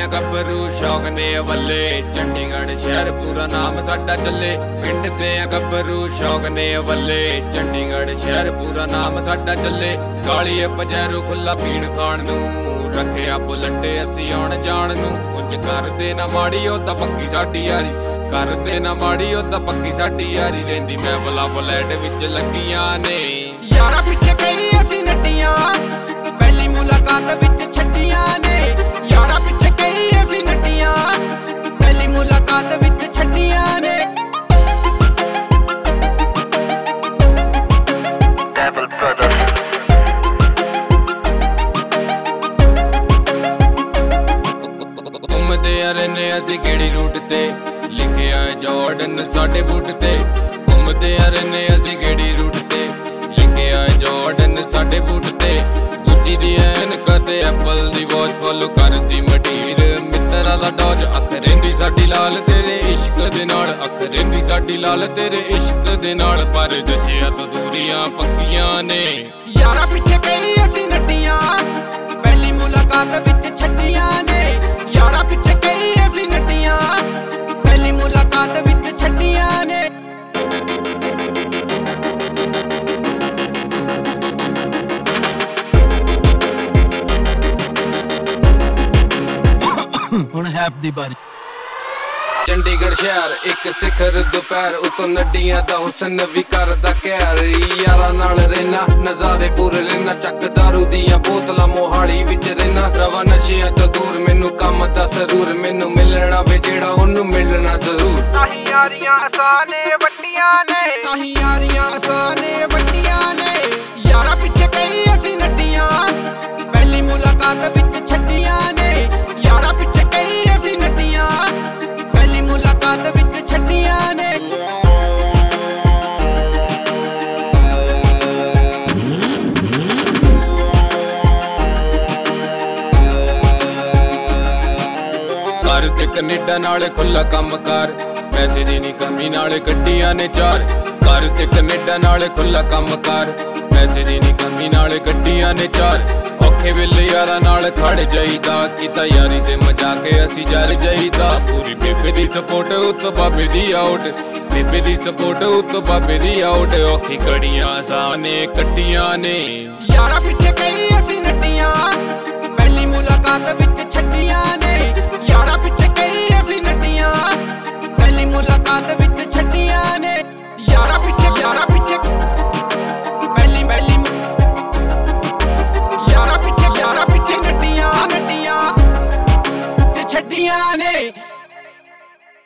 ਗੱਭਰੂ ਸ਼ੌਕ ਨੇ ਵੱਲੇ ਚੰਡੀਗੜ੍ਹ ਸ਼ਹਿਰ ਪੂਰਾ ਨਾਮ ਸਾਡਾ ਚੱਲੇ। ਪਿੰਡ ਦੇ ਗੱਭਰੂ ਸ਼ੌਕ ਨੇ ਵੱਲੇ ਚੰਡੀਗੜ੍ਹ ਸ਼ਹਿਰ ਪੂਰਾ ਨਾਮ ਸਾਡਾ ਚੱਲੇ। ਕਾਲੀਏ ਪਜੈਰੂ ਖੁੱਲਾ ਪੀਣ ਖਾਣ ਨੂੰ ਰੱਖਿਆ ਬੁਲੱਡੇ ਅਸੀਂ ਆਉਣ ਜਾਣ ਨੂੰ। ਕੁਝ ਕਰਦੇ ਨਾ ਮਾੜੀ ਉਹ ਤਾਂ ਪੱਕੀ ਸਾਡੀ ਯਾਰੀ, ਕਰਦੇ ਨਾ ਮਾੜੀ ਉਹ ਤਾਂ ਪੱਕੀ ਸਾਡੀ ਯਾਰੀ। ਰਹਿੰਦੀ ਮੈਂ ਬਲਾ ਬਲੈਡ ਵਿੱਚ ਲੱਗੀਆਂ ਨੇ ਯਾਰਾ ਪਿੱਛੇ ਕਈ ਅਸੀਂ ਨੱਟੀਆਂ ਪਹਿਲੀ ਮੁਲਾਕਾਤ ਵਿੱਚ ਛੱਡੀਆਂ ਨੇ। ਯਾਰਾ ਪਿੱਛੇ ਕਈ ਅਸੀਂ ਨੱਟੀਆਂ ਪਹਿਲੀ ਮੁਲਾਕਾਤ ਵਿੱਚ ਛੱਡੀਆਂ ਨੇ। Devil Brother ਘੁੰਮਦੇ ਆ ਰਹਿੰਦੇ ਅਸੀਂ ਕਿਹੜੀ ਰੂਟ ਤੇ ਲਿਖਿਆ ਜਾਰਡਨ ਸਾਡੇ ਬੂਟ ਤੇ। ਘੁੰਮਦੇ ਆ ਰਹਿੰਦੇ ਅਸੀਂ ਕਿਹੜੀ ਰੂਟ ਤੇ ਲਿਖਿਆ ਜਾਰਡਨ ਸਾਡੇ ਬੂਟ ਤੇ। ਗੁੱਚੀ ਦੀ ਐਨਕਾਂ ਤੇ ਐਪਲ ਦੀ ਵਾਚ ਫੋਲੋ ਕਰਦੀ ਮਟੀਰ ਮਿੱਤਰਾਂ ਦਾ ਡੋਜ। ਅੱਖ ਰਹਿੰਦੀ ਸਾਡੀ ਲਾਲ ਤੇਰੇ ਇਸ਼ਕ ਦੇ ਨਾਲ, ਅੱਖ ਰਹਿੰਦੀ ਸਾਡੀ ਲਾਲ ਤੇਰੇ ਇਸ਼ਕ ਦੇ ਨਾਲ। ਪਰ ਦਸਿਆ ਤੋਂ ਦੂਰੀਆਂ ਪੱਕੀਆਂ ਨੇ ਯਾਰਾ ਪਿੱਛੇ ਕਈ ਅਸੀਂ ਨੱਟੀਆਂ ਪਹਿਲੀ ਮੁਲਾਕਾਤ ਵਿੱਚ ਛੱਡੀਆਂ ਨੇ। ਯਾਰਾ ਪਿੱਛੇ ਕਈ ਅਸੀਂ ਨੱਟੀਆਂ ਪਹਿਲੀ ਮੁਲਾਕਾਤ ਵਿੱਚ ਛੱਡੀਆਂ ਨੇ। ਹੁਣ ਹੈਪ ਦੀ ਬਾਰੀ। ਚੰਡੀਗੜ੍ਹ ਸ਼ਹਿਰ ਇੱਕ ਸਿਖਰ ਦੁਪਹਿਰ ਉਤੋਂ ਨੱਡੀਆਂ ਦਾ ਹੁਸਨ ਵੀ ਕਰਦਾ ਕਹਿਰ। ਯਾਰਾਂ ਨਾਲ ਰਹਿਣਾ ਨਜ਼ਾਰੇ ਪੂਰੇ ਲੈਣਾ, ਚੱਕ ਦਾਰੂ ਦੀਆਂ ਬੋਤਲਾਂ ਮੋਹਾਲੀ ਵਿੱਚ ਰਹਿਣਾ। ਰਵਾ ਨਸ਼ਿਆਂ ਤੋਂ ਦੂਰ ਮੈਨੂੰ ਕੰਮ ਦਾ ਸਰੂਰ, ਮੈਨੂੰ ਮਿਲਣਾ ਵੇ ਜਿਹੜਾ ਉਹਨੂੰ ਮਿਲਣਾ ਜ਼ਰੂਰ। ਤਾਹੀਂ ਯਾਰੀਆਂ ਅਸਾਨੇ ਵੱਟੀਆਂ ਨੇ, ਤਾਹੀਂ ਯਾਰੀਆਂ ਅਸਾਨੇ ਵੱਟੀਆਂ ਨੇ। ਯਾਰਾ ਪਿੱਛੇ ਕਈ ਅਸੀਂ ਨੱਟੀਆਂ ਪਹਿਲੀ ਮੁਲਾਕਾਤ ਵਿੱਚ ਛੱਡੀਆਂ ਨੇ। ਯਾਰਾ ਪਿੱਛੇ ਕਈ ਅਸੀਂ ਨੱਟੀਆਂ ਪਹਿਲੀ ਮੁਲਾਕਾਤ ਵਿੱਚ ਛੱਡੀਆਂ ਨੇ। ਘਰ ਤੇ ਕੈਨੇਡਾ ਨਾਲੇ ਖੁੱਲਾ ਕੰਮਕਾਰ, ਪੈਸੇ ਦੀ ਨਹੀਂ ਕਮੀ ਨਾਲੇ ਗੱਡੀਆਂ ਨੇ ਚਾਰ। ਘਰ ਤੇ ਕੈਨੇਡਾ ਨਾਲੇ ਖੁੱਲਾ ਕੰਮਕਾਰ, ਪੈਸੇ ਦੀ ਨਹੀਂ ਕਮੀ ਨਾਲੇ ਗੱਡੀਆਂ ਨੇ ਚਾਰ। ਔਖੇ ਵੇਲੇ ਯਾਰਾਂ ਨਾਲ ਖੜ ਜਾਈਦਾ, ਕੀਤਾ ਯਾਰੀ ਤੇ ਮਜਾ ਕੇ ਅਸੀਂ ਜਰ ਜਾਈਦਾ। ਪੂਰੀ ਬੇਬੇ ਦੀ ਸਪੋਰਟ ਉੱਤੋਂ ਬਾਬੇ ਦੀ ਆਊਟ, ਬੇਬੇ ਦੀ ਸਪੋਰਟ ਉੱਤੋਂ ਬਾਬੇ ਦੀ ਆਊਟ। ਔਖੀ ਘੜੀਆਂ ਆਸਾਨੇ ਕੱਟੀਆਂ ਨੇ ਯਾਰਾ ਪਿੱਛੇ ਕਈ ਅਸੀਂ ਨੱਟੀਆਂ ਪਹਿਲੀ ਮੁਲਾਕਾਤ ਵਿੱਚ ਛੱਡੀਆਂ ਨੇ। ਯਾਰਾ ਪਿੱਛੇ ਕਈ ਅਸੀਂ ਨੱਟੀਆਂ ਪਹਿਲੀ ਮੁਲਾਕਾਤ ਵਿੱਚ ਛੱਡੀਆਂ ਨੇ। ਯਾਰਾ ਪਿੱਛੇ